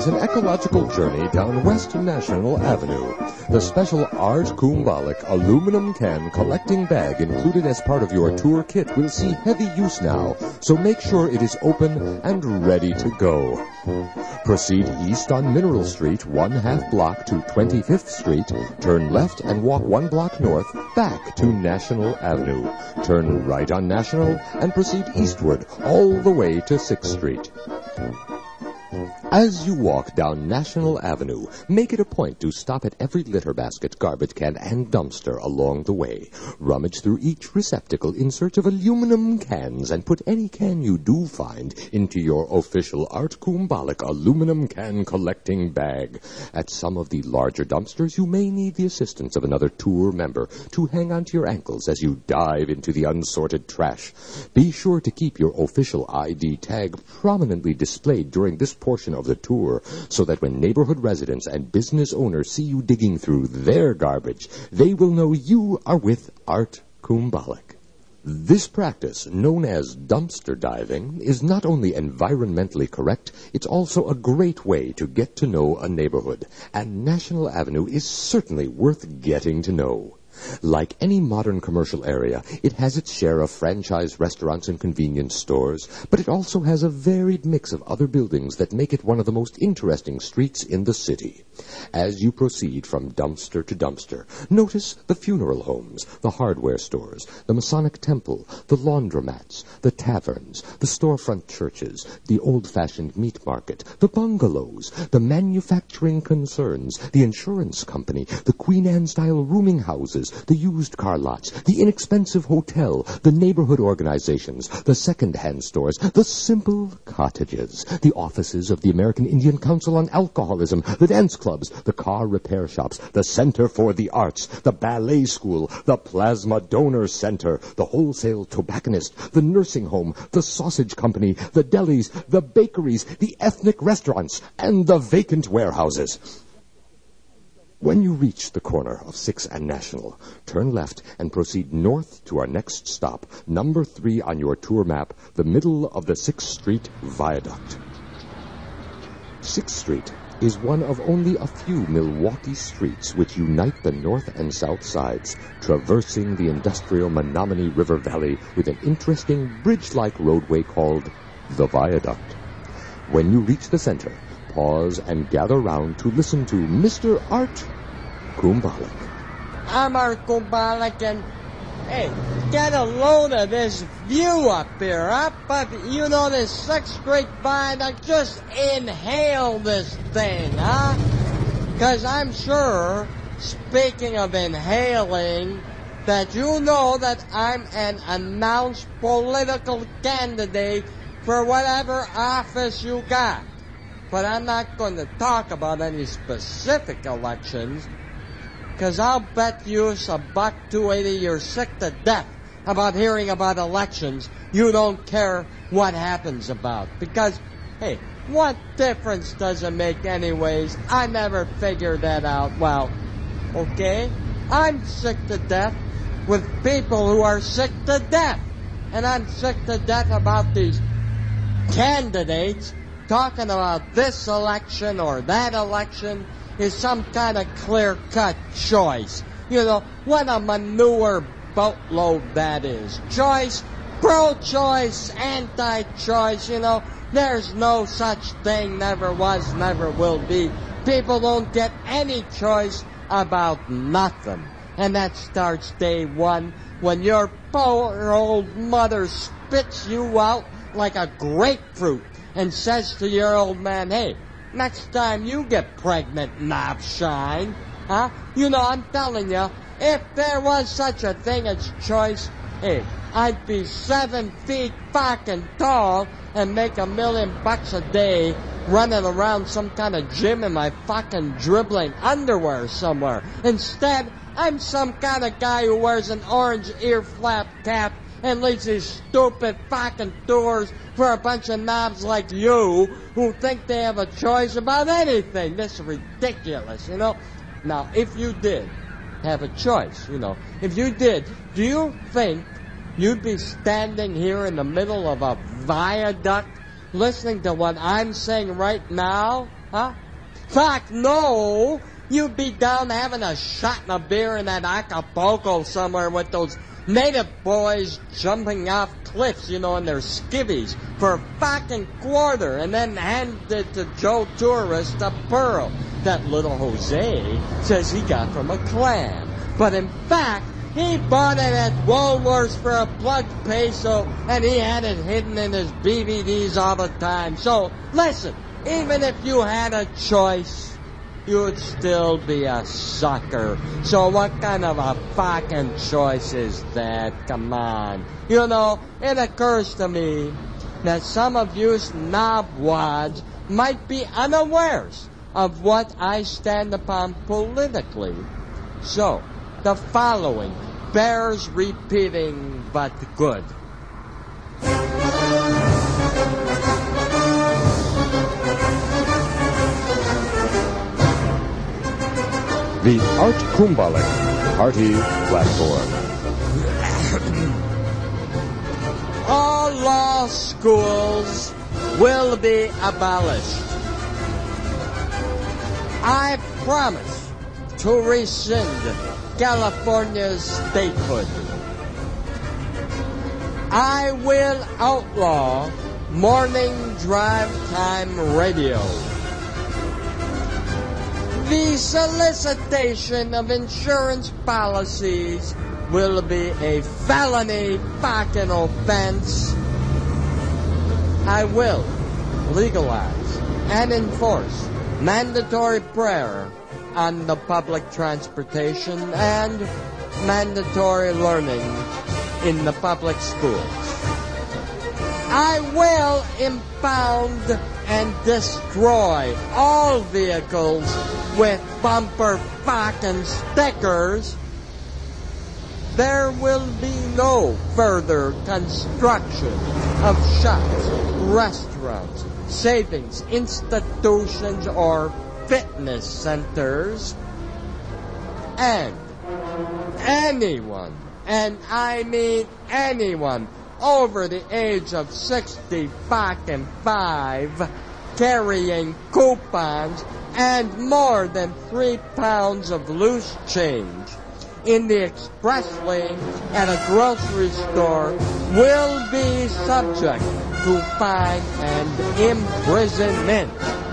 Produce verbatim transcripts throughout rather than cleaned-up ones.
is an ecological journey down West National Avenue. The special Art Kumbalik aluminum can collecting bag included as part of your tour kit will see heavy use now, so make sure it is open and ready to go. Proceed east on Mineral Street, one half block to twenty-fifth Street. Turn left and walk one block north, back to National Avenue. Turn right on National and proceed eastward all the way to sixth Street. As you walk down National Avenue, make it a point to stop at every litter basket, garbage can, and dumpster along the way. Rummage through each receptacle in search of aluminum cans and put any can you do find into your official Art Kumbalik aluminum can collecting bag. At some of the larger dumpsters, you may need the assistance of another tour member to hang onto your ankles as you dive into the unsorted trash. Be sure to keep your official I D tag prominently displayed during this portion of the tour, so that when neighborhood residents and business owners see you digging through their garbage, they will know you are with Art Kumbalik. This practice, known as dumpster diving, is not only environmentally correct, it's also a great way to get to know a neighborhood, and National Avenue is certainly worth getting to know. Like any modern commercial area, it has its share of franchise restaurants and convenience stores, but it also has a varied mix of other buildings that make it one of the most interesting streets in the city. As you proceed from dumpster to dumpster, notice the funeral homes, the hardware stores, the Masonic temple, the laundromats, the taverns, the storefront churches, the old-fashioned meat market, the bungalows, the manufacturing concerns, the insurance company, the Queen Anne-style rooming houses, the used car lots, the inexpensive hotel, the neighborhood organizations, the second-hand stores, the simple cottages, the offices of the American Indian Council on Alcoholism, the dance clubs, the car repair shops, the Center for the Arts, the ballet school, the plasma donor center, the wholesale tobacconist, the nursing home, the sausage company, the delis, the bakeries, the ethnic restaurants, and the vacant warehouses. When you reach the corner of sixth and National, turn left and proceed north to our next stop, number three on your tour map, the middle of the sixth Street Viaduct. sixth Street is one of only a few Milwaukee streets which unite the north and south sides, traversing the industrial Menominee River Valley with an interesting bridge-like roadway called the Viaduct. When you reach the center, pause and gather round to listen to Mister Art Kumbalik. I'm Art Kumbalik, and hey, get a load of this view up here, up, but you know this sixth Street Viaduct, just inhale this thing, huh? Because I'm sure, speaking of inhaling, that you know that I'm an announced political candidate for whatever office you got. But I'm not going to talk about any specific elections, because I'll bet you a buck two eighty you're sick to death about hearing about elections. You don't care what happens about. Because, hey, what difference does it make anyways? I never figured that out. Well, okay, I'm sick to death with people who are sick to death. And I'm sick to death about these candidates talking about this election or that election is some kind of clear-cut choice. You know, what a manure boatload that is. Choice, pro-choice, anti-choice, you know, there's no such thing, never was, never will be. People don't get any choice about nothing. And that starts day one when your poor old mother spits you out like a grapefruit and says to your old man, hey, next time you get pregnant, knob shine, huh? You know, I'm telling you, if there was such a thing as choice, hey, I'd be seven feet fucking tall and make a million bucks a day running around some kind of gym in my fucking dribbling underwear somewhere. Instead, I'm some kind of guy who wears an orange ear flap cap and leads these stupid fucking tours for a bunch of knobs like you who think they have a choice about anything. This is ridiculous, you know. Now, if you did have a choice, you know, if you did, do you think you'd be standing here in the middle of a viaduct listening to what I'm saying right now? Huh? Fuck, no! You'd be down having a shot and a beer in that Acapulco somewhere with those native boys jumping off cliffs, you know, in their skivvies for a fucking quarter, and then hand it to Joe Tourist a pearl that little Jose says he got from a clam. But in fact, he bought it at Woolworths for a plug peso, and he had it hidden in his B V Ds all the time. So, listen, even if you had a choice, you'd still be a sucker. So what kind of a fucking choice is that? Come on. You know, it occurs to me that some of you snobwads might be unawares of what I stand upon politically. So, the following bears repeating, but good. The Art Kumbalik Party Platform. All law schools will be abolished. I promise to rescind California's statehood. I will outlaw morning drive time radio. The solicitation of insurance policies will be a felony fucking offense. I will legalize and enforce mandatory prayer on the public transportation and mandatory learning in the public schools. I will impound and destroy all vehicles with bumper fucking stickers. There will be no further construction of shops, restaurants, savings institutions, or fitness centers. And anyone, and I mean anyone, over the age of sixty fucking five, carrying coupons and more than three pounds of loose change in the express lane at a grocery store will be subject to fine and imprisonment.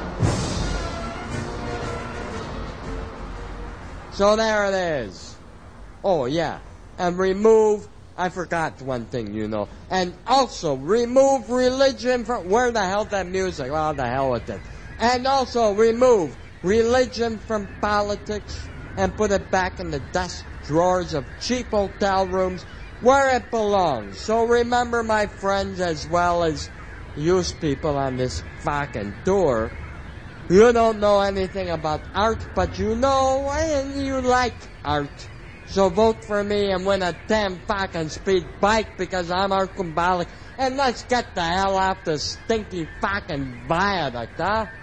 So there it is. Oh yeah, and remove, I forgot one thing, you know, and also remove religion from, where the hell that music? Well, the hell with it. And also remove religion from politics and put it back in the desk drawers of cheap hotel rooms where it belongs. So remember, my friends, as well as you people on this fucking tour, you don't know anything about art, but you know and you like art. So vote for me and win a damn fucking speed bike because I'm Art Kumbalik. And let's get the hell off the stinky fucking viaduct, huh?